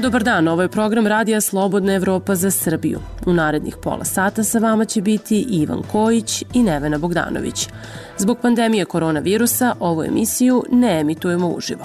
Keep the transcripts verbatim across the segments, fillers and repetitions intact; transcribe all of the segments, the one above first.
Dobar dan, ovo je program Radija Slobodna Evropa za Srbiju. U narednih pola sata sa vama će biti Ivan Kojić i Nevena Bogdanović. Zbog pandemije koronavirusa ovu emisiju ne emitujemo uživo.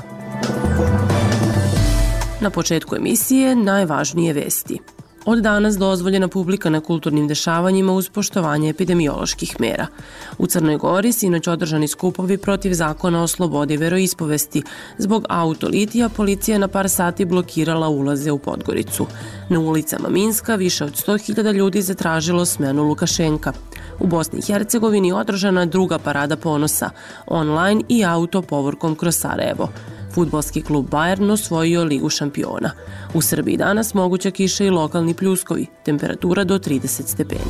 Na početku emisije najvažnije vesti. Od danas dozvoljena publika na kulturnim dešavanjima uz poštovanje epidemioloških mera. U Crnoj Gori sinoć održani skupovi protiv zakona o slobodi veroispovesti. Zbog autolitija policija na par sati blokirala ulaze u Podgoricu. Na ulicama Minska više od sto hiljada ljudi zatražilo smenu Lukašenka. U Bosni i Hercegovini održana druga parada ponosa, online i auto povorkom kroz Sarajevo. Fudbalski klub Bayern osvojio Ligu šampiona. U Srbiji danas moguća kiša i lokalni pljuskovi, temperatura do trideset stepeni.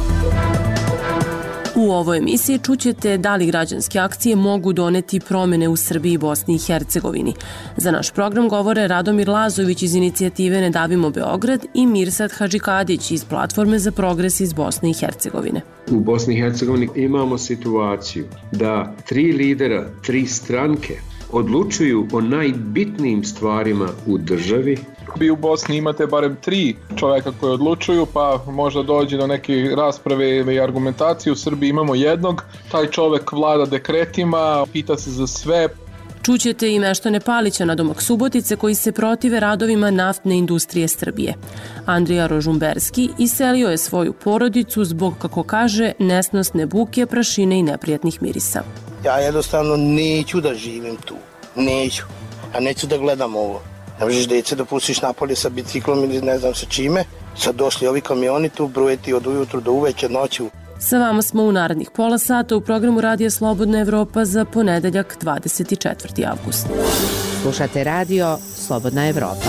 U ovoj emisiji čućete da li građanske akcije mogu doneti promene u Srbiji i Bosni i Hercegovini. Za naš program govore Radomir Lazović iz inicijative Ne davimo Beograd i Mirsad Hadžikadić iz Platforme za progres iz Bosne i Hercegovine. U Bosni i Hercegovini imamo situaciju da tri lidera, tri stranke odlučuju o najbitnijim stvarima u državi. Vi u Bosni imate barem tri čoveka koji odlučuju, pa možda dođe do neke rasprave i argumentacije. U Srbiji imamo jednog, taj čovek vlada dekretima, pita se za sve. Čućete i Meštane Palića na domak Subotice koji se protive radovima naftne industrije Srbije. Andrija Rožumberski iselio je svoju porodicu zbog, kako kaže, nesnosne buke, prašine i neprijatnih mirisa. Ja jednostavno neću da živim tu. Neću. A neću da gledam ovo. Ne možeš djece da pustiš napolje sa biciklom ili ne znam sa čime. Sad došli ovi kamioni tu brujeti od ujutru do uveče, noću. Sa vama smo u narednih pola sata u programu Radija Slobodna Evropa za ponedeljak dvadeset četvrti avgust. Slušate radio Slobodna Evropa.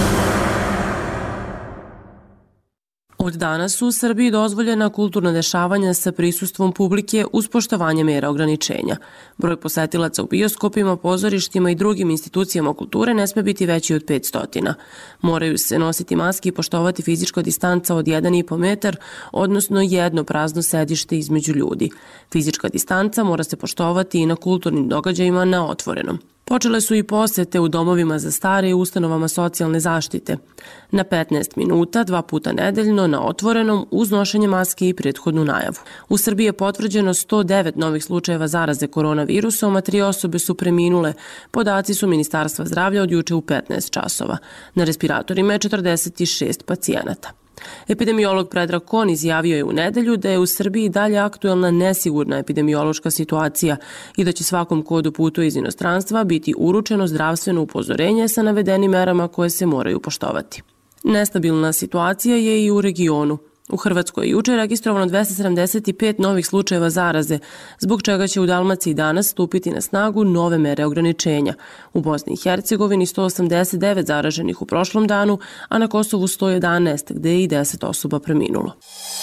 Od danas su u Srbiji dozvoljena kulturna dešavanja sa prisustvom publike uz poštovanje mera ograničenja. Broj posetilaca u bioskopima, pozorištima i drugim institucijama kulture ne sme biti veći od petsto. Moraju se nositi maske i poštovati fizička distanca od jedan i po metar, odnosno jedno prazno sedište između ljudi. Fizička distanca mora se poštovati i na kulturnim događajima na otvorenom. Počele su i posete u domovima za stare i ustanovama socijalne zaštite. Na petnaest minuta, dva puta nedeljno, na otvorenom, uz nošenje maske i prethodnu najavu. U Srbiji je potvrđeno sto devet novih slučajeva zaraze koronavirusom, a tri osobe su preminule. Podaci su Ministarstva zdravlja od juče u petnaest časova. Na respiratorima je četrdeset šest pacijenata. Epidemiolog Predrag Kon izjavio je u nedelju da je u Srbiji dalje aktuelna nesigurna epidemiološka situacija i da će svakom ko doputuje iz inostranstva biti uručeno zdravstveno upozorenje sa navedenim merama koje se moraju poštovati. Nestabilna situacija je i u regionu. U Hrvatskoj je juče registrovano dvesta sedamdeset pet novih slučajeva zaraze, zbog čega će u Dalmaciji danas stupiti na snagu nove mere ograničenja. U Bosni i Hercegovini sto osamdeset devet zaraženih u prošlom danu, a na Kosovu sto jedanaest, gde je i deset osoba preminulo.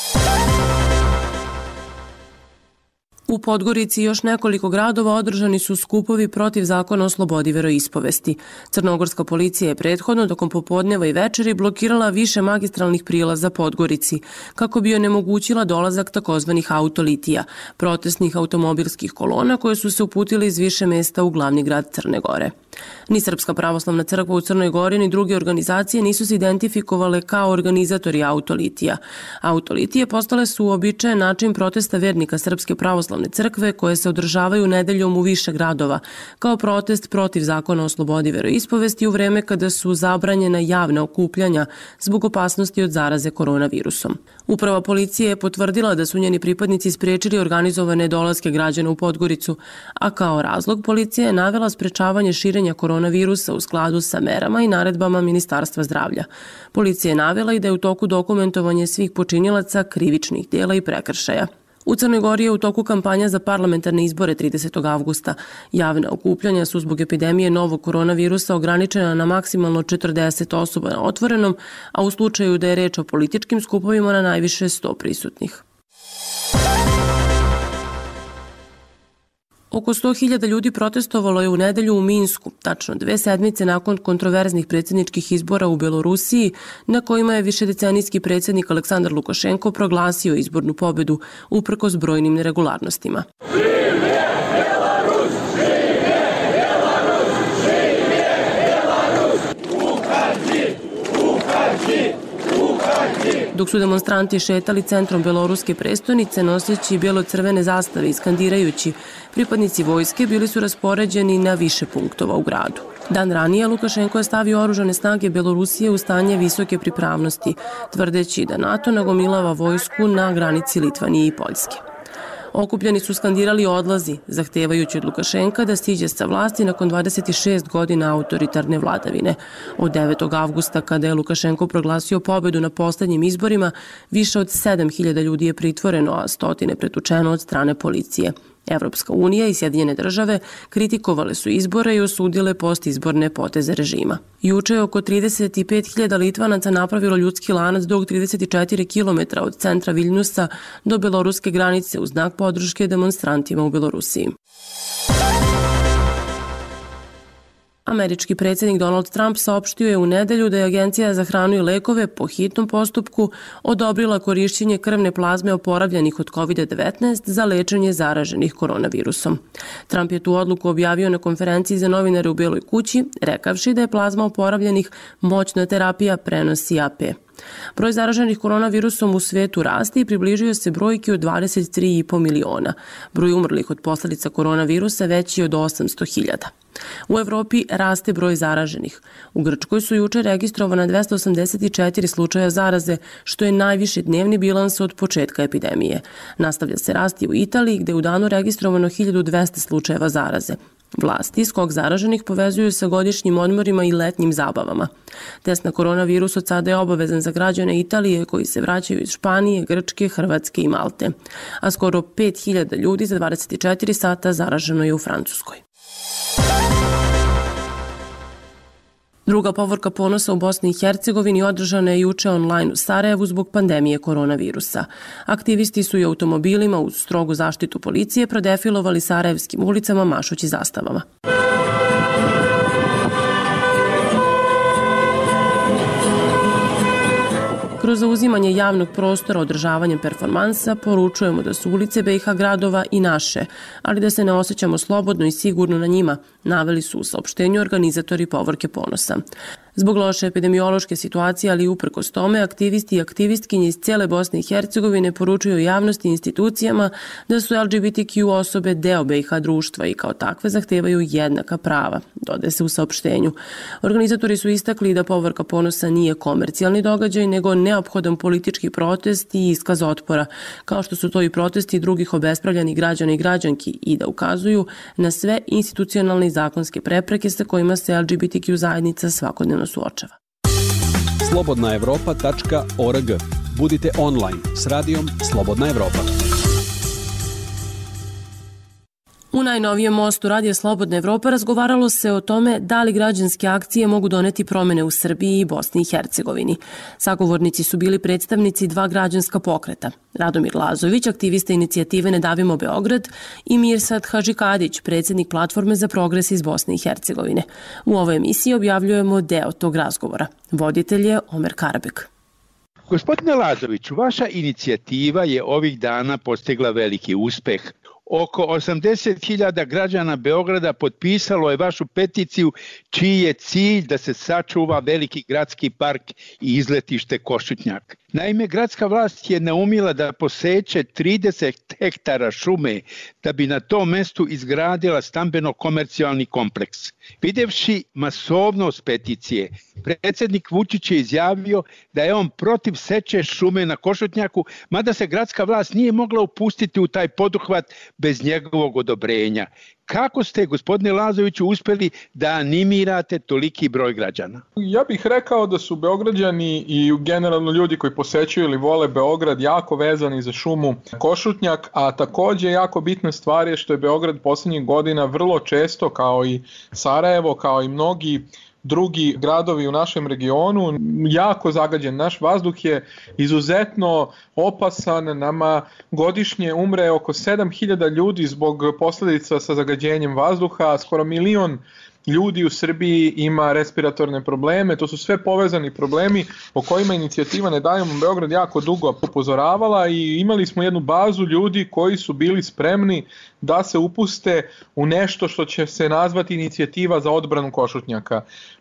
U Podgorici i još nekoliko gradova održani su skupovi protiv zakona o slobodi veroispovesti. Crnogorska policija je prethodno tokom popodneva i večeri blokirala više magistralnih prilaza Podgorici, kako bi onemogućila dolazak takozvanih autolitija, protestnih automobilskih kolona koje su se uputile iz više mesta u glavni grad Crne Gore. Ni Srpska pravoslavna crkva u Crnoj Gori ni druge organizacije nisu se identifikovale kao organizatori autolitija. Autolitije postale su uobičajen način protesta vernika Srpske pravoslavne crkve koje se održavaju nedeljom u više gradova, kao protest protiv zakona o slobodi veroispovesti u vreme kada su zabranjena javna okupljanja zbog opasnosti od zaraze koronavirusom. Uprava policije je potvrdila da su njeni pripadnici sprečili organizovane dolaske građana u Podgoricu, a kao razlog policija je navela sprečavanje širenja koronavirusa u skladu sa merama i naredbama Ministarstva zdravlja. Policija je navela i da je u toku dokumentovanje svih počinilaca krivičnih djela i prekršaja. U Crnoj Gori je u toku kampanja za parlamentarne izbore tridesetog avgusta. Javna okupljanja su zbog epidemije novog koronavirusa ograničena na maksimalno četrdeset osoba na otvorenom, a u slučaju da je reč o političkim skupovima na najviše sto prisutnih. Oko sto hiljada ljudi protestovalo je u nedelju u Minsku, tačno dve sedmice nakon kontroverznih predsjedničkih izbora u Belorusiji, na kojima je višedecenijski predsjednik Aleksandar Lukašenko proglasio izbornu pobedu uprkos brojnim neregularnostima. Dok su demonstranti šetali centrom beloruske prestonice noseći bijelo-crvene zastave i skandirajući, pripadnici vojske bili su raspoređeni na više punktova u gradu. Dan ranije Lukašenko je stavio oružane snage Belorusije u stanje visoke pripravnosti, tvrdeći da NATO nagomilava vojsku na granici Litvanije i Poljske. Okupljeni su skandirali odlazi, zahtevajući od Lukašenka da stiđe sa vlasti nakon dvadeset šest godina autoritarne vladavine. Od devetog avgusta, kada je Lukašenko proglasio pobedu na poslednjim izborima, više od sedam hiljada ljudi je pritvoreno, a stotine pretučeno od strane policije. Evropska unija i Sjedinjene države kritikovale su izbore i osudile postizborne poteze režima. Juče je oko trideset pet hiljada Litvanaca napravilo ljudski lanac dug trideset četiri kilometra od centra Viljnusa do beloruske granice u znak podrške demonstrantima u Belorusiji. Američki predsjednik Donald Trump saopštio je u nedelju da je Agencija za hranu i lekove po hitnom postupku odobrila korišćenje krvne plazme oporavljenih od kovid devetnaest za lečenje zaraženih koronavirusom. Trump je tu odluku objavio na konferenciji za novinare u Beloj kući, rekavši da je plazma oporavljenih moćna terapija prenosi A P. Broj zaraženih koronavirusom u svetu raste i približio se brojki od dvadeset tri i po miliona. Broj umrlih od posljedica koronavirusa veći je od osamsto hiljada. U Evropi raste broj zaraženih. U Grčkoj su juče registrovana dvesta osamdeset četiri slučaja zaraze, što je najviši dnevni bilans od početka epidemije. Nastavlja se rasti u Italiji, gde je u danu registrovano hiljadu dvesta slučajeva zaraze. Vlasti skok zaraženih povezuju sa godišnjim odmorima i letnjim zabavama. Test na koronavirus od sada je obavezan za građane Italije koji se vraćaju iz Španije, Grčke, Hrvatske i Malte. A skoro pet hiljada ljudi za dvadeset četiri sata zaraženo je u Francuskoj. Druga povorka ponosa u Bosni i Hercegovini održana je juče online u Sarajevu zbog pandemije koronavirusa. Aktivisti su i automobilima uz strogu zaštitu policije prodefilovali sarajevskim ulicama mašući zastavama. Kroz zauzimanje javnog prostora održavanjem performansa poručujemo da su ulice B i H gradova i naše, ali da se ne osjećamo slobodno i sigurno na njima, naveli su u saopštenju organizatori povorke ponosa. Zbog loše epidemiološke situacije, ali i uprkos tome, aktivisti i aktivistkinje iz cijele Bosne i Hercegovine poručuju javnosti i institucijama da su L G B T Q osobe deo B i H društva i kao takve zahtevaju jednaka prava, dodaje se u saopštenju. Organizatori su istakli da povorka ponosa nije komercijalni događaj, nego neophodan politički protest i iskaz otpora, kao što su to i protesti drugih obespravljenih građana i građanki, i da ukazuju na sve institucionalne i zakonske prepreke sa kojima se L G B T Q zajednica svakodnevno suočava. slobodna evropa tačka org. Budite online s radijom Slobodna Evropa. U najnovijem mostu Radija Slobodna Evropa razgovaralo se o tome da li građanske akcije mogu doneti promene u Srbiji i Bosni i Hercegovini. Sagovornici su bili predstavnici dva građanska pokreta. Radomir Lazović, aktivista inicijative Ne davimo Beograd, i Mirsad Hadžikadić, predsjednik Platforme za progres iz Bosne i Hercegovine. U ovoj emisiji objavljujemo deo tog razgovora. Voditelj je Omer Karabek. Gospodine Lazoviću, vaša inicijativa je ovih dana postigla veliki uspeh. Oko osamdeset hiljada građana Beograda potpisalo je vašu peticiju čiji je cilj da se sačuva veliki gradski park i izletište Košutnjak. Naime, gradska vlast je naumila da poseče trideset hektara šume da bi na tom mestu izgradila stambeno-komercijalni kompleks. Videvši masovnost peticije, predsjednik Vučić je izjavio da je on protiv seče šume na Košutnjaku, mada se gradska vlast nije mogla upustiti u taj poduhvat bez njegovog odobrenja. Kako ste, gospodine Lazoviću, uspjeli da animirate toliki broj građana? Ja bih rekao da su Beograđani i generalno ljudi koji posećuju ili vole Beograd jako vezani za šumu Košutnjak, a također jako bitna stvar je što je Beograd posljednjih godina vrlo često, kao i Sarajevo, kao i mnogi drugi gradovi u našem regionu, jako zagađen. Naš vazduh je izuzetno opasan, nama godišnje umre oko sedam hiljada ljudi zbog posljedica sa zagađenjem vazduha, skoro milion ljudi u Srbiji ima respiratorne probleme, to su sve povezani problemi o kojima inicijativa Ne davimo Beograd jako dugo upozoravala i imali smo jednu bazu ljudi koji su bili spremni da se upuste u nešto što će se nazvati inicijativa za odbranu Košutnjaka.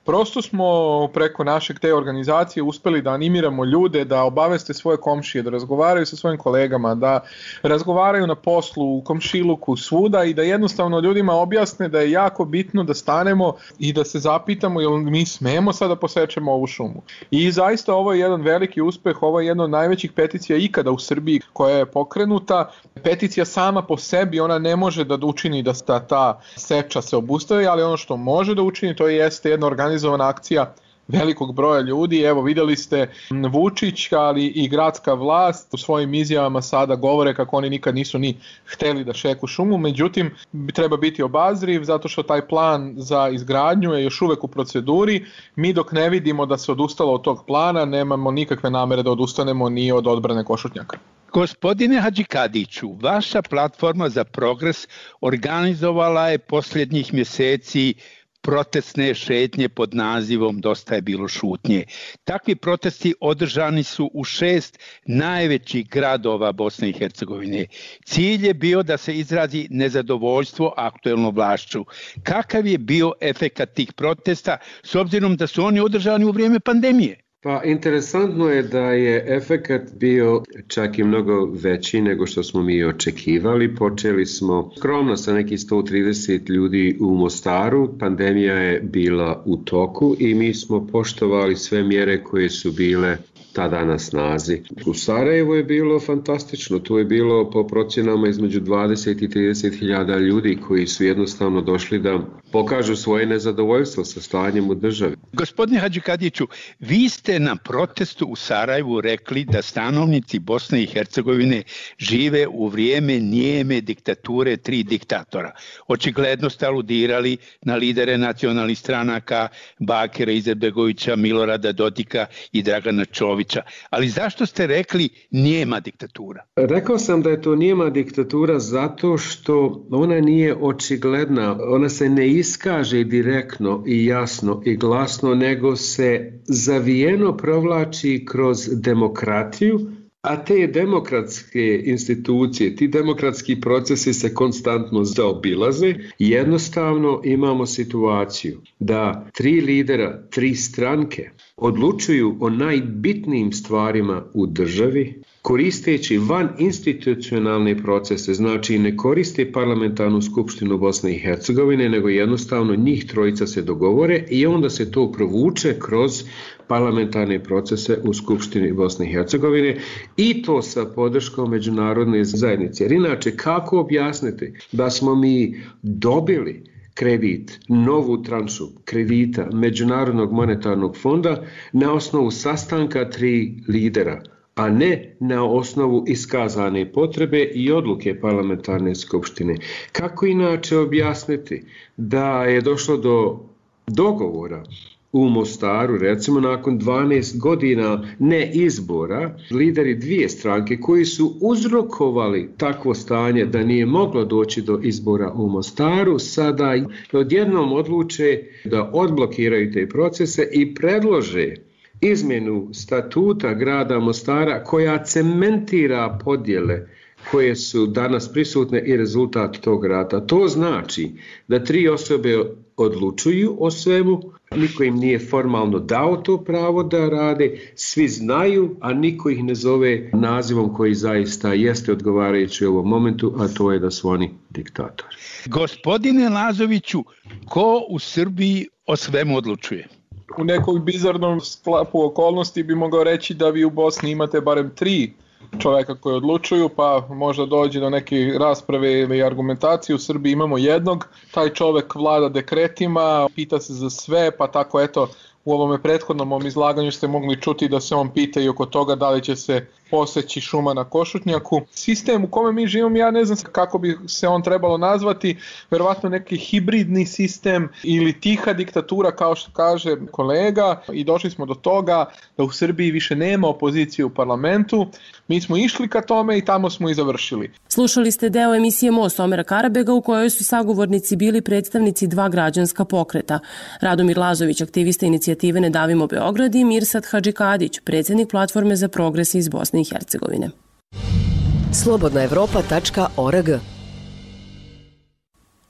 Prosto smo preko našeg te organizacije uspeli da animiramo ljude da obaveste svoje komšije, da razgovaraju sa svojim kolegama, da razgovaraju na poslu, u komšiluku, svuda i da jednostavno ljudima objasne da je jako bitno da stanemo i da se zapitamo jel mi smemo sada posečemo ovu šumu. I zaista ovo je jedan veliki uspeh, ovo je jedna od najvećih peticija ikada u Srbiji koja je pokrenuta. Peticija sama po sebi, ona ne može da učini da ta, ta seča se obustavi, ali ono što može da učini to jeste jedna organizovana akcija velikog broja ljudi. Evo vidjeli ste Vučić, ali i gradska vlast u svojim izjavama sada govore kako oni nikad nisu ni hteli da šeku šumu, međutim treba biti obazriv zato što taj plan za izgradnju je još uvek u proceduri. Mi dok ne vidimo da se odustalo od tog plana, nemamo nikakve namere da odustanemo ni od odbrane Košutnjaka. Gospodine Hadžikadiću, vaša platforma za progres organizovala je posljednjih mjeseci protestne šetnje pod nazivom Dosta je bilo šutnje. Takvi protesti održani su u šest najvećih gradova Bosne i Hercegovine. Cilj je bio da se izrazi nezadovoljstvo aktuelnom vlašću. Kakav je bio efekat tih protesta s obzirom da su oni održani u vrijeme pandemije? Pa interesantno je da je efekat bio čak i mnogo veći nego što smo mi očekivali. Počeli smo skromno sa nekih sto trideset ljudi u Mostaru, pandemija je bila u toku i mi smo poštovali sve mjere koje su bile tada na snazi. U Sarajevu je bilo fantastično, tu je bilo po procjenama između dvadeset i trideset hiljada ljudi koji su jednostavno došli da pokažu svoje nezadovoljstvo sa stanjem u državi. Gospodine Hadžikadiću, vi ste na protestu u Sarajevu rekli da stanovnici Bosne i Hercegovine žive u vrijeme nijeme diktature tri diktatora. Očigledno ste aludirali na lidere nacionalnih stranaka Bakira Izetbegovića, Milorada Dodika i Dragana Čovića. Ali zašto ste rekli nijema diktatura? Rekao sam da je to nijema diktatura zato što ona nije očigledna, ona se ne iskaže direktno i jasno i glasno, nego se zavijeno provlači kroz demokratiju, a te demokratske institucije, ti demokratski procesi se konstantno zaobilaze. Jednostavno imamo situaciju da tri lidera, tri stranke odlučuju o najbitnijim stvarima u državi, koristeći van institucionalne procese, znači ne koriste parlamentarnu skupštinu Bosne i Hercegovine, nego jednostavno njih trojica se dogovore i onda se to provuče kroz parlamentarne procese u Skupštini Bosne i Hercegovine i to sa podrškom međunarodne zajednice. Jer inače, kako objasniti da smo mi dobili kredit, novu tranšu kredita Međunarodnog monetarnog fonda na osnovu sastanka tri lidera, a ne na osnovu iskazane potrebe i odluke parlamentarne skupštine? Kako inače objasniti da je došlo do dogovora u Mostaru, recimo nakon dvanaest godina ne izbora, lideri dvije stranke koji su uzrokovali takvo stanje da nije moglo doći do izbora u Mostaru, sada odjednom odluče da odblokiraju te procese i predlože izmjenu statuta grada Mostara koja cementira podjele koje su danas prisutne i rezultat tog rata. To znači da tri osobe odlučuju o svemu, niko im nije formalno dao to pravo da rade, svi znaju, a niko ih ne zove nazivom koji zaista jeste odgovarajući u ovom momentu, a to je da su oni diktatori. Gospodine Lazoviću, ko u Srbiji o svemu odlučuje? U nekog bizarnom sklapu okolnosti bi mogao reći da vi u Bosni imate barem tri čoveka koji odlučuju, pa možda dođe do neke rasprave ili argumentacije. U Srbiji imamo jednog, taj čovek vlada dekretima, pita se za sve, pa tako eto u ovome prethodnom mom izlaganju ste mogli čuti da se on pita i oko toga da li će se poseći šuma na Košutnjaku. Sistem u kome mi živimo, ja ne znam kako bi se on trebalo nazvati, verovatno neki hibridni sistem ili tiha diktatura kao što kaže kolega, i došli smo do toga da u Srbiji više nema opozicije u parlamentu. Mi smo išli ka tome i tamo smo i završili. Slušali ste deo emisije Most Omera Karabega u kojoj su sagovornici bili predstavnici dva građanska pokreta. Radomir Lazović, aktivista inicijative Ne davimo Beograd, i Mirsad Hadžikadić, predsjednik platforme za progres iz Bosne i Hercegovine. slobodna evropa tačka org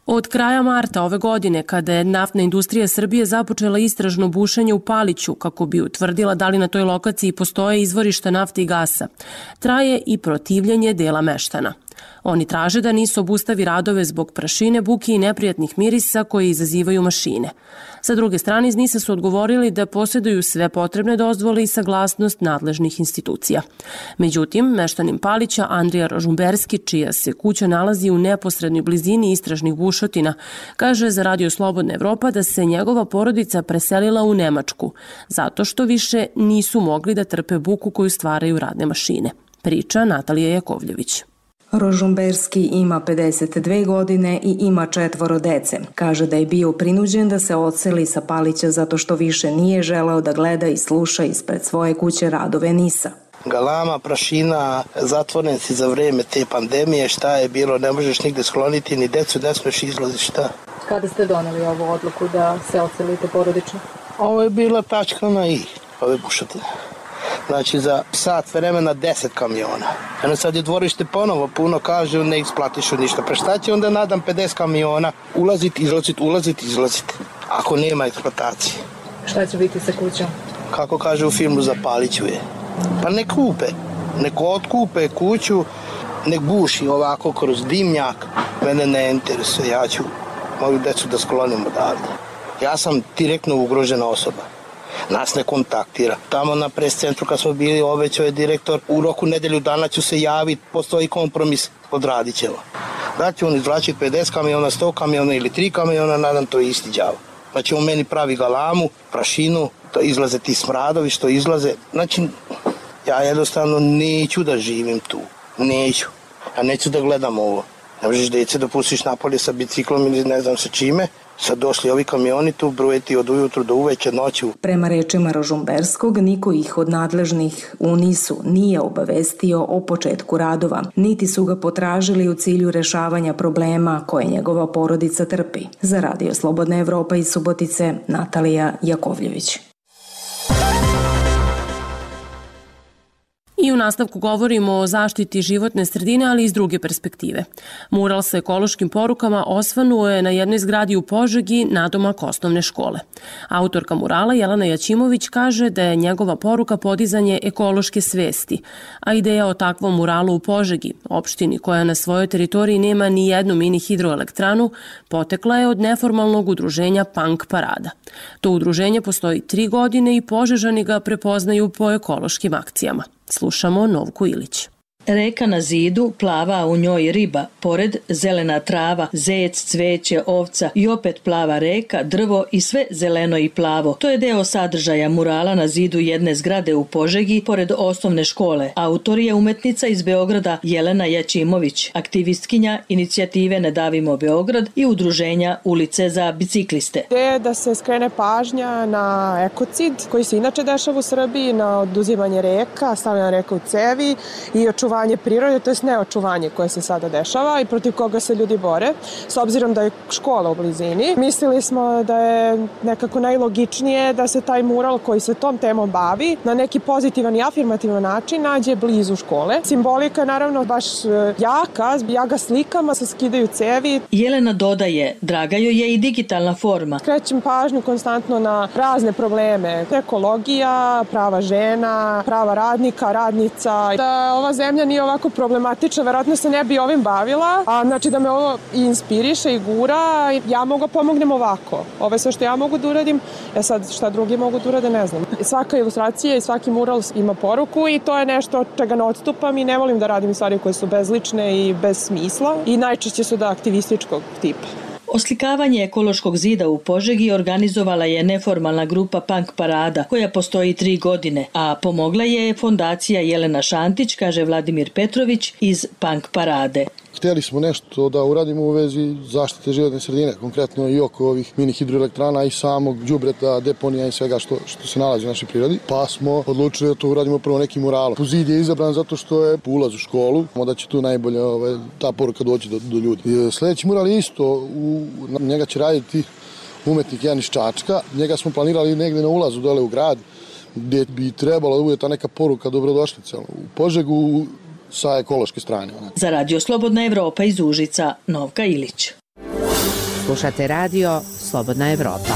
Od kraja marta ove godine, kada je naftna industrija Srbije započela istražno bušenje u Paliću kako bi utvrdila da li na toj lokaciji postoje izvorišta nafte i gasa, traje i protivljenje dela meštana. Oni traže da nisu obustavi radove zbog prašine, buke i neprijatnih mirisa koje izazivaju mašine. Sa druge strane, iz Nisa su odgovorili da posjeduju sve potrebne dozvole i saglasnost nadležnih institucija. Međutim, meštanin Palića Andrija Rožumberski, čija se kuća nalazi u neposrednoj blizini istražnih bušotina, kaže za Radio Slobodna Evropa da se njegova porodica preselila u Nemačku, zato što više nisu mogli da trpe buku koju stvaraju radne mašine. Priča Natalija Jakovljević. Rožumberski ima pedeset dve godine i ima četvoro dece. Kaže da je bio prinuđen da se odseli sa Palića zato što više nije želeo da gleda i sluša ispred svoje kuće radove Nisa. Galama, prašina, zatvoren si za vreme te pandemije, šta je bilo, ne možeš nigde skloniti, ni decu ne smeš izlaziti, šta. Kada ste doneli ovu odluku da se odselite porodično? Ovo je bila tačka na i, ove bušotine. Znači za sat vremena deset kamiona. Eno sad je dvorište ponovo puno, kažu ne isplatišu ništa. Pa šta će onda nadam pedeset kamiona ulaziti, izlaziti, ulaziti, izlaziti, ako nema eksploatacije. Šta će biti sa kućom? Kako kaže u filmu Zapalit ću je. Pa nek kupe, nek otkupe kuću, nek buši ovako kroz dimnjak. Mene ne interesuje, ja ću moju decu da sklonim odavde. Ja sam direktno ugrožena osoba. Nas ne kontaktira. Tamo na pres centru kad smo bili obećao je direktor u roku nedelju dana ću se javiti, postoji kompromis, odradit ćemo. Da će on izvlačiti pedeset kamiona, sto kamiona ili tri kamiona, nadam to je isti đavo. Znači on meni pravi galamu, prašinu, to izlaze ti smradovi što izlaze. Znači ja jednostavno neću da živim tu, neću. Ja neću da gledam ovo. Ne možeš djece da pustiš napolje sa biciklom ili ne znam sa čime. Sad došli ovi kamioni tu brujeti od ujutru do uveče noću. Prema rečima Rožumberskog, niko ih od nadležnih u Nisu nije obavestio o početku radova, niti su ga potražili u cilju rešavanja problema koje njegova porodica trpi. Za Radio Slobodna Evropa iz Subotice, Natalija Jakovljević. I u nastavku govorimo o zaštiti životne sredine, ali iz druge perspektive. Mural sa ekološkim porukama osvanuo je na jednoj zgradi u Požegi nadomak osnovne škole. Autorka murala Jelena Jaćimović kaže da je njegova poruka podizanje ekološke svesti, a ideja o takvom muralu u Požegi, opštini koja na svojoj teritoriji nema ni jednu mini hidroelektranu, potekla je od neformalnog udruženja Punk Parada. To udruženje postoji tri godine i Požežani ga prepoznaju po ekološkim akcijama. Slušamo Novku Ilić. Reka na zidu, plava, a u njoj riba, pored zelena trava, zec, cveće, ovca i opet plava reka, drvo i sve zeleno i plavo. To je deo sadržaja murala na zidu jedne zgrade u Požegi, pored osnovne škole. Autor je umetnica iz Beograda Jelena Jaćimović, aktivistkinja inicijative Ne davimo Beograd i udruženja Ulice za bicikliste. Ideja je da se skrene pažnja na ekocid koji se inače dešava u Srbiji, na oduzimanje reka, stavljanje reka u cevi i očuvanje prirode, to je neočuvanje koje se sada dešava i protiv koga se ljudi bore, s obzirom da je škola u blizini. Mislili smo da je nekako najlogičnije da se taj mural koji se tom temom bavi na neki pozitivan i afirmativan način nađe blizu škole. Simbolika je naravno baš jaka, ja ga slikama se skidaju cevi. Jelena dodaje, draga joj je i digitalna forma. Krećem pažnju konstantno na razne probleme, ekologija, prava žena, prava radnika, radnica. Da ova zemlja nije ovako problematična, verovatno se ne bi ovim bavila, a znači da me ovo i inspiriše i gura, ja mogu pomognem ovako. Ovo je sve što ja mogu da uradim, ja sad šta drugi mogu da urade, ne znam. Svaka ilustracija i svaki mural ima poruku i to je nešto od čega ne odstupam i ne volim da radim stvari koje su bezlične i bez smisla i najčešće su da aktivističkog tipa. Oslikavanje ekološkog zida u Požegi organizovala je neformalna grupa Punk Parada, koja postoji tri godine, a pomogla je fondacija Jelena Šantić, kaže Vladimir Petrović iz Punk Parade. Hteli smo nešto da uradimo u vezi zaštite životne sredine, konkretno i oko ovih mini hidroelektrana i samog đubreta, deponija i svega što, što se nalazi u našoj prirodi. Pa smo odlučili da to uradimo prvo nekim muralom. Zid je izabran zato što je ulaz u školu, da će tu najbolje ovaj, ta poruka doći do, do ljudi. I sledeći mural je isto, u, njega će raditi umetnik jedan iz Čačka. Njega smo planirali negde na ulazu dole u grad, gdje bi trebalo da bude ta neka poruka dobrodošlice u Požegu, sa ekološke strane. Za Radio Slobodna Evropa iz Užica, Novka Ilić. Slušate radio Slobodna Evropa.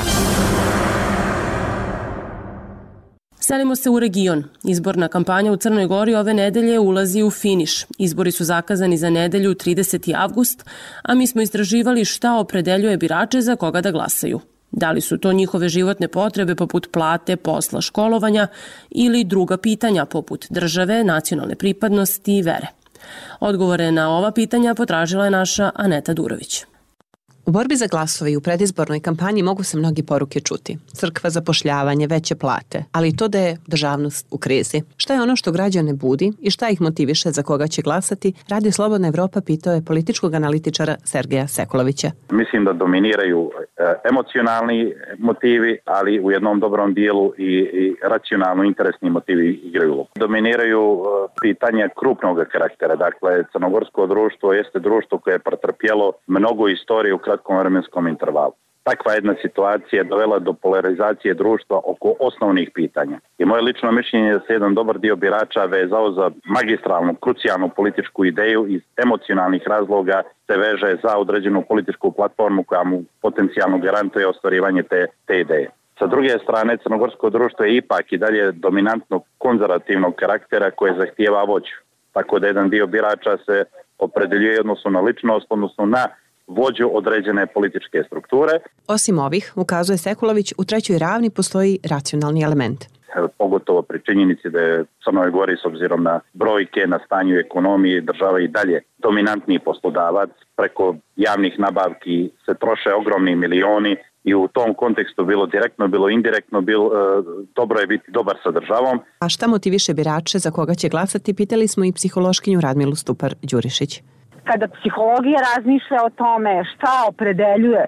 Selimo se u region. Izborna kampanja u Crnoj Gori ove nedelje ulazi u finiš. Izbori su zakazani za nedelju trideseti avgust, a mi smo istraživali šta opredeljuje birače za koga da glasaju. Da li su to njihove životne potrebe poput plate, posla, školovanja ili druga pitanja poput države, nacionalne pripadnosti i vere. Odgovore na ova pitanja potražila je naša Aneta Durović. U borbi za glasove i u predizbornoj kampanji mogu se mnogi poruke čuti. Crkva, zapošljavanje, veće plate, ali i to da je državnost u krizi. Šta je ono što građane budi i šta ih motiviše za koga će glasati, Radio Slobodna Evropa pitao je političkog analitičara Sergeja Sekulovića. Mislim da dominiraju emocionalni motivi, ali u jednom dobrom dijelu i, i racionalno interesni motivi igraju. Dominiraju pitanja krupnog karaktera. Dakle, crnogorsko društvo jeste društvo koje je pretrpjelo mnogo istorije u kratkom vremenskom intervalu. Takva jedna situacija je dovela do polarizacije društva oko osnovnih pitanja. I moje lično mišljenje je da se jedan dobar dio birača vezao za magistralnu, krucijalnu političku ideju iz emocionalnih razloga se veže za određenu političku platformu koja mu potencijalno garantuje ostvarivanje te, te ideje. Sa druge strane, crnogorsko društvo je ipak i dalje dominantnog konzervativnog karaktera koje zahtijeva vođu. Tako da jedan dio birača se opredeljuje odnosno na ličnost, odnosno na vođu određene političke strukture. Osim ovih, ukazuje Sekulović, u trećoj ravni postoji racionalni element. Pogotovo pri činjenici da je Crnoj Gori s obzirom na brojke, na stanju ekonomije država i dalje dominantni poslodavac. Preko javnih nabavki se troše ogromni milioni i u tom kontekstu bilo direktno, bilo indirektno, bilo, e, dobro je biti dobar sa državom. A šta motiviše birače za koga će glasati, pitali smo i psihološkinju Radmilu Stupar-Đurišić. Kada psihologija razmišlja o tome šta opredeljuje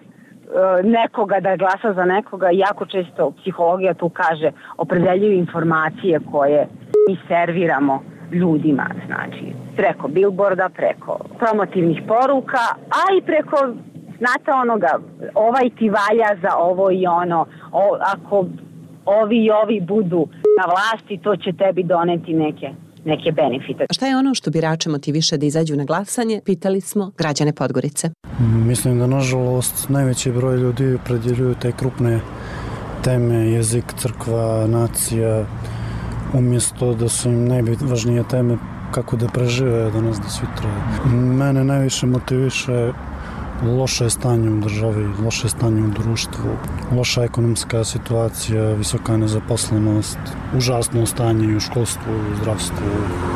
nekoga da glasa za nekoga, jako često psihologija tu kaže opredeljuju informacije koje mi serviramo ljudima, znači preko billboarda, preko promotivnih poruka, a i preko, znate onoga, ovaj ti valja za ovo i ono, o, ako ovi i ovi budu na vlasti, to će tebi doneti neke neke benefite. Šta je ono što birače motiviše da izađu na glasanje? Pitali smo građane Podgorice. Mislim da nažalost najveći broj ljudi opredjeljuju te krupne teme, jezik, crkva, nacija, umjesto da su im najvažnije teme kako da prežive danas do sutra. Mene najviše motiviše loše stanje u državi, loše stanje u društvu, loša ekonomska situacija, visoka nezaposlenost, užasno stanje u školstvu, u zdravstvu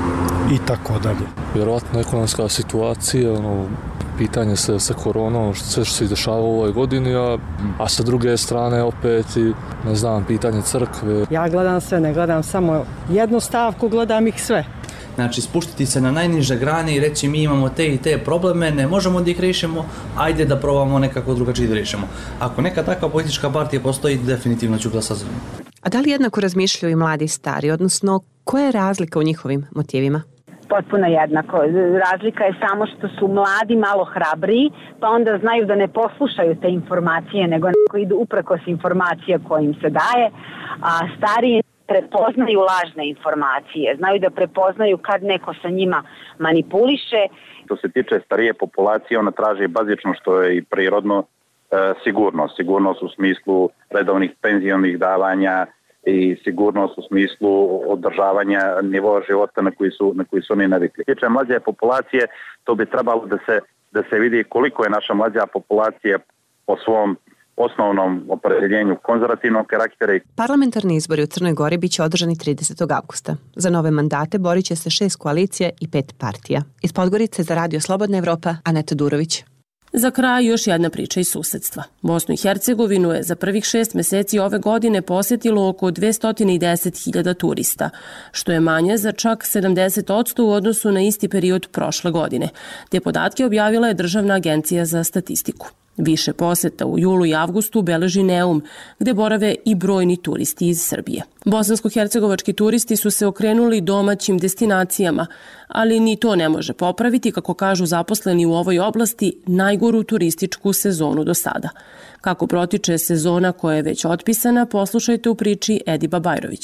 i tako dalje. Vjerovatno ekonomska situacija, ono, pitanje se sa koronom, sve što se dešava u ovoj godini, a, a sa druge strane opet i, ne znam, pitanje crkve. Ja gledam sve, ne gledam samo jednu stavku, gledam ih sve. Znači, spuštiti se na najniže grane i reći mi imamo te i te probleme, ne možemo da ih rešimo, ajde da probamo nekako drugačije da rešimo. Ako neka takva politička partija postoji, definitivno ću glasati za nju. A da li jednako razmišljaju i mladi i stari, odnosno koja je razlika u njihovim motivima? Potpuno jednako. Razlika je samo što su mladi malo hrabriji, pa onda znaju da ne poslušaju te informacije, nego neko idu uprkos informacija koje im se daje, a stariji prepoznaju lažne informacije, znaju da prepoznaju kad neko sa njima manipuliše. Što se tiče starije populacije, ona traži bazično što je i prirodno e, sigurnost. Sigurnost u smislu redovnih penzionih davanja i sigurnost u smislu održavanja nivoa života na koji su, na koji su oni navikli. Što se tiče mlađe populacije, to bi trebalo da se, da se vidi koliko je naša mlađa populacija po svom osnovnom opredeljenju konzervativnog karaktera. Parlamentarni izbori u Crnoj Gori biće održani tridesetog avgusta. Za nove mandate borit će se šest koalicija i pet partija. Iz Podgorice za Radio Slobodna Evropa, Aneta Durović. Za kraj još jedna priča iz susedstva. Bosnu i Hercegovinu je za prvih šest meseci ove godine posjetilo oko dvesta deset hiljada turista, što je manje za čak sedamdeset posto u odnosu na isti period prošle godine. Te podatke objavila je Državna agencija za statistiku. Više poseta u julu i avgustu beleži Neum, gde borave i brojni turisti iz Srbije. Bosansko-hercegovački turisti su se okrenuli domaćim destinacijama, ali ni to ne može popraviti, kako kažu zaposleni u ovoj oblasti, najgoru turističku sezonu do sada. Kako protiče sezona koja je već otpisana, poslušajte u priči Ediba Bajrovića.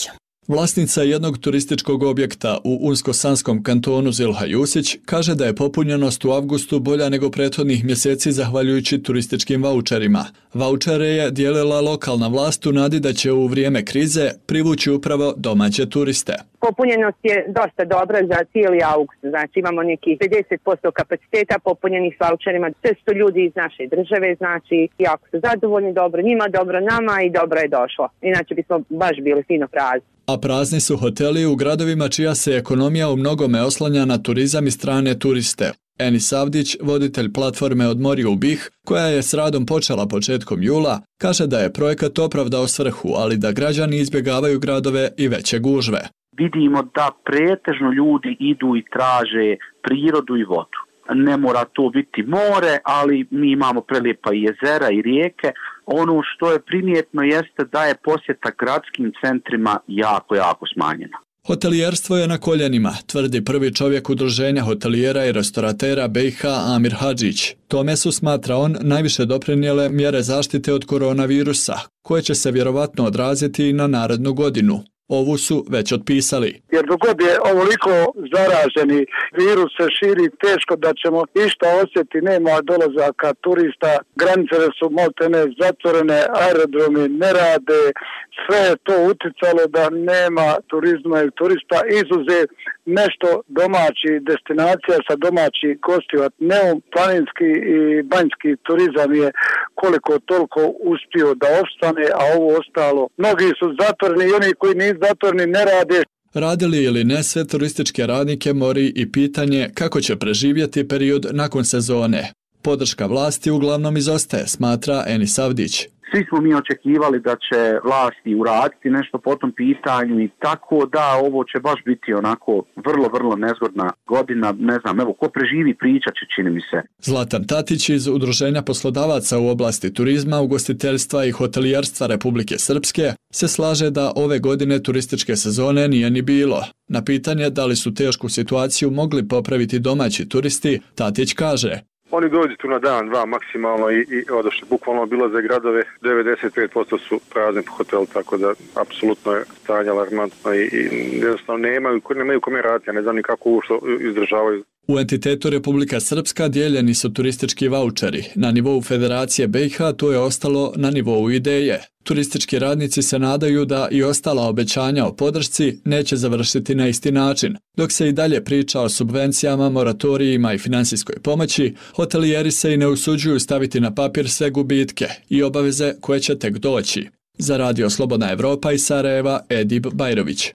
Vlasnica jednog turističkog objekta u Unsko-Sanskom kantonu Zilha Jusić kaže da je popunjenost u avgustu bolja nego prethodnih mjeseci zahvaljujući turističkim vaučerima. Vaučere je dijelila lokalna vlast u nadi da će u vrijeme krize privući upravo domaće turiste. Popunjenost je dosta dobra za cijeli august, znači imamo neki pedeset posto kapaciteta popunjenih s vaučerima. Sve su ljudi iz naše države, znači jako su zadovoljni, dobro njima, dobro nama i dobro je došlo. Inače bismo baš bili fino prazni. A prazni su hoteli u gradovima čija se ekonomija u mnogome oslanja na turizam i strane turiste. Enis Avdić, voditelj platforme Odmori u Bih, koja je s radom počela početkom jula, kaže da je projekat opravdao svrhu, ali da građani izbjegavaju gradove i veće gužve. Vidimo da pretežno ljudi idu i traže prirodu i vodu. Ne mora to biti more, ali mi imamo prelijepa i jezera i rijeke. Ono što je primjetno jeste da je posjeta gradskim centrima jako, jako smanjena. Hotelijerstvo je na koljenima, tvrdi prvi čovjek udruženja hotelijera i restoratera B i H Amir Hadžić. Tome su, smatra on, najviše doprinijele mjere zaštite od koronavirusa, koje će se vjerovatno odraziti i na narednu godinu. Ovu su već otpisali. Jer dok god je ovoliko zaraženi virus se širi, teško da ćemo išta osjetiti, nema dolazaka turista, granice su maltene zatvorene, aerodromi ne rade, sve je to uticalo da nema turizma i turista, izuzev nešto domaći destinacija sa domaći gostiva. Neoplaninski i banjski turizam je koliko toliko uspio da opstane, a ovo ostalo. Mnogi su zatvoreni i oni koji nisu zatvoreni ne rade. Radili ili ne, sve turističke radnike mori i pitanje kako će preživjeti period nakon sezone. Podrška vlasti uglavnom izostaje, smatra Enis Avdić. Svi smo mi očekivali da će vlasti uraditi nešto po tom pitanju i tako da ovo će baš biti onako vrlo, vrlo nezgodna godina. Ne znam, evo, ko preživi pričat će, čini mi se. Zlatan Tatić iz Udruženja poslodavaca u oblasti turizma, ugostiteljstva i hotelijerstva Republike Srpske se slaže da ove godine turističke sezone nije ni bilo. Na pitanje da li su tešku situaciju mogli popraviti domaći turisti, Tatić kaže: Oni dođu tu na dan, dva maksimalno i, i odošli. Bukvalno obilaze gradove, devedeset pet posto su prazni po hotelu, tako da apsolutno je stanje alarmantno i, i jednostavno nemaju, nemaju kome raditi, ja ne znam ni kako ušto izdržavaju. U entitetu Republika Srpska dijeljeni su turistički vaučeri. Na nivou Federacije B i H to je ostalo na nivou ideje. Turistički radnici se nadaju da i ostala obećanja o podršci neće završiti na isti način. Dok se i dalje priča o subvencijama, moratorijima i finansijskoj pomoći, hotelijeri se i ne usuđuju staviti na papir sve gubitke i obaveze koje će tek doći. Za Radio Slobodna Evropa iz Sarajeva, Edib Bajrović.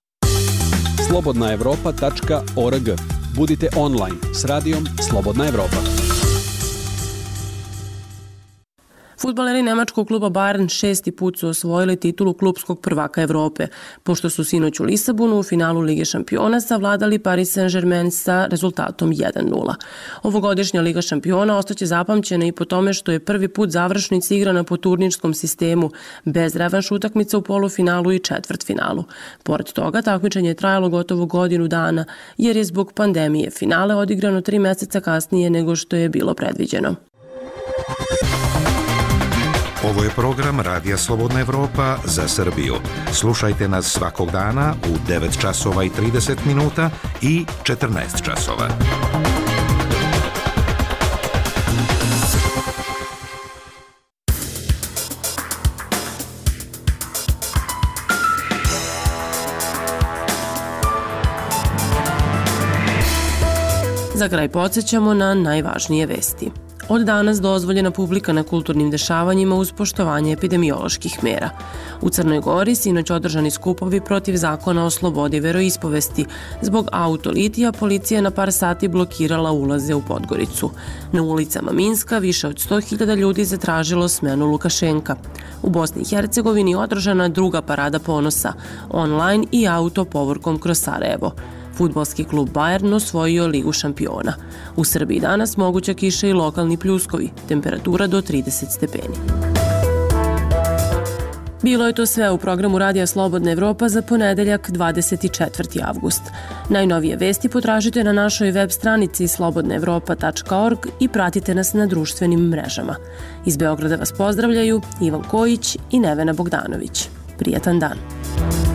slobodna evropa tačka org. Budite online s radijom Slobodna Evropa. Fudbaleri nemačkog kluba Bayern šesti put su osvojili titulu klupskog prvaka Evrope, pošto su sinoć u Lisabonu u finalu Lige šampiona savladali Paris Saint-Germain sa rezultatom jedan nula. Ovogodišnja Liga šampiona ostaće zapamćena i po tome što je prvi put završnica igrana po turnirskom sistemu, bez revanš utakmica u polufinalu i četvrtfinalu. Pored toga, takmičenje je trajalo gotovo godinu dana, jer je zbog pandemije finale odigrano tri mjeseca kasnije nego što je bilo predviđeno. Ovo je program Radija Slobodna Evropa za Srbiju. Slušajte nas svakog dana u devet časova i trideset minuta i četrnaest časova. Za kraj podsjećamo na najvažnije vesti. Od danas dozvoljena publika na kulturnim dešavanjima uz poštovanje epidemioloških mera. U Crnoj Gori sinoć održani skupovi protiv zakona o slobodi veroispovesti. Zbog autolitija policija na par sati blokirala ulaze u Podgoricu. Na ulicama Minska više od sto hiljada ljudi zatražilo smenu Lukašenka. U Bosni i Hercegovini održana druga parada ponosa, online i auto povorkom kroz Sarajevo. Fudbalski klub Bayern osvojio Ligu šampiona. U Srbiji danas moguća kiša i lokalni pljuskovi, temperatura do trideset stepeni. Bilo je to sve u programu Radija Slobodna Evropa za ponedeljak dvadeset četvrti avgust. Najnovije vesti potražite na našoj web stranici slobodna evropa tačka org i pratite nas na društvenim mrežama. Iz Beograda vas pozdravljaju Ivan Kojić i Nevena Bogdanović. Prijatan dan.